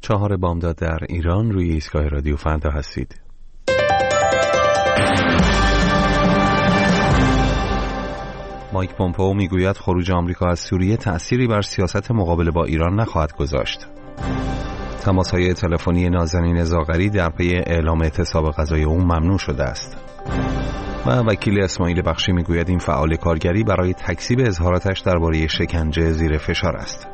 4 بامداد در ایران، روی ایستگاه رادیو فردا هستید. مایک پومپئو میگوید خروج آمریکا از سوریه تأثیری بر سیاست مقابله با ایران نخواهد گذاشت. تماس‌های تلفنی نازنین زاغری در پی اعلام اعتصاب غذای او ممنوع شده است. و وکیل اسماعیل بخشی میگوید این فعال کارگری برای تکذیب اظهاراتش درباره شکنجه زیر فشار است.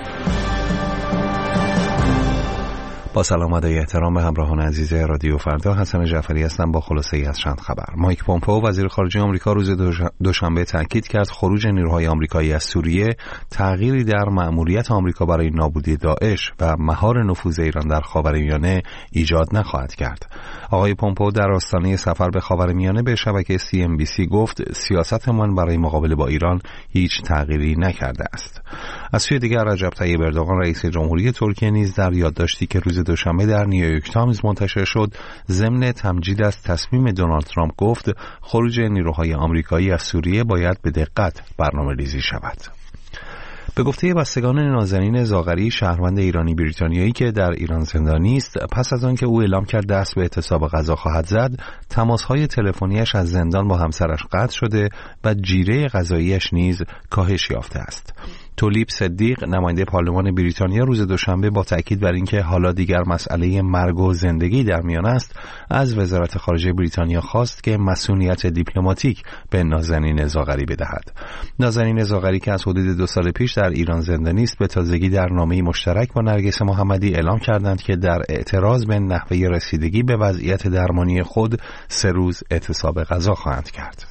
با سلام و ادای احترام به همراهان عزیز رادیو فردا، حسن جعفری هستم با خلاصه‌ای از چند خبر. مایک پومپئو وزیر خارجه آمریکا روز دوشنبه تاکید کرد خروج نیروهای آمریکایی از سوریه تغییری در مأموریت آمریکا برای نابودی داعش و مهار نفوذ ایران در خاورمیانه ایجاد نخواهد کرد. آقای پومپئو در آستانه سفر به خاورمیانه به شبکه CNBC گفت سیاستمان برای مقابله با ایران هیچ تغییری نکرده است. از سوی دیگر رجب طیب اردوغان رئیس جمهوری ترکیه نیز در یادداشتی که روز دوشنبه در نیویورک تایمز منتشر شد ضمن تمجید از تصمیم دونالد ترامپ گفت خروج نیروهای آمریکایی از سوریه باید به دقت برنامه‌ریزی شود. به گفته بستگان نازنین زاغری، شهروند ایرانی بریتانیایی که در ایران زندانی است، پس از آنکه او اعلام کرد دست به اعتصاب غذا خواهد زد، تماس‌های تلفنیش از زندان با همسرش قطع شده و جیره غذاییش نیز کاهش یافته است. تولیب صدیق، نماینده پارلمان بریتانیا، روز دوشنبه با تأکید بر اینکه حالا دیگر مسئله مرگ و زندگی در میان است، از وزارت خارجه بریتانیا خواست که مسئولیت دیپلماتیک به نازنین زاغری بدهد. نازنین زاغری که از حدود 2 سال پیش در ایران زندانی است، به تازگی در نامه‌ای مشترک با نرگس محمدی اعلام کردند که در اعتراض به نحوه رسیدگی به وضعیت درمانی خود 3 روز اعتصاب غذا خواهند کرد.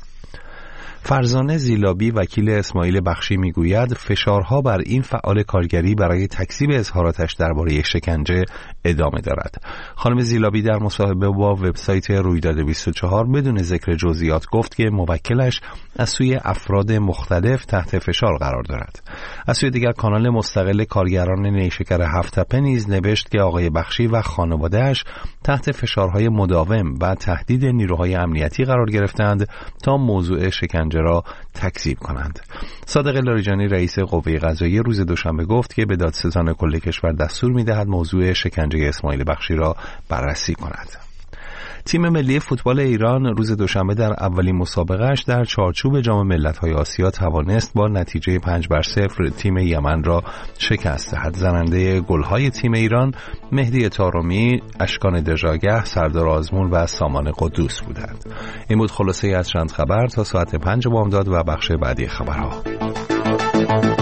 فرزانه زیلابی، وکیل اسماعیل بخشی، میگوید فشارها بر این فعال کارگری برای تکذیب اظهاراتش درباره شکنجه ادامه دارد. خانم زیلابی در مصاحبه با وبسایت رویداد 24 بدون ذکر جزئیات گفت که موکلش از سوی افراد مختلف تحت فشار قرار دارد. از سوی دیگر کانال مستقل کارگران نیشکر هفت‌تپه نیز نوشت که آقای بخشی و خانواده‌اش تحت فشارهای مداوم و تهدید نیروهای امنیتی قرار گرفتند تا موضوع شکنجه را تکذیب کنند. صادق لاریجانی، رئیس قوه قضاییه، روز دوشنبه گفت که به دادستان کل کشور دستور می‌دهد موضوع شکنجه اسماعیل بخشی را بررسی کند. تیم ملی فوتبال ایران روز دوشنبه در اولین مسابقه‌اش در چارچوب جام ملت‌های آسیا توانست با نتیجه 5-0 تیم یمن را شکست دهد. زننده گل‌های تیم ایران مهدی طارمی، اشکان دژاگه، سردار آزمون و سامان قدوس بودند. این بود خلاصه از چند خبر تا ساعت 5 بامداد و بخش بعدی خبرها.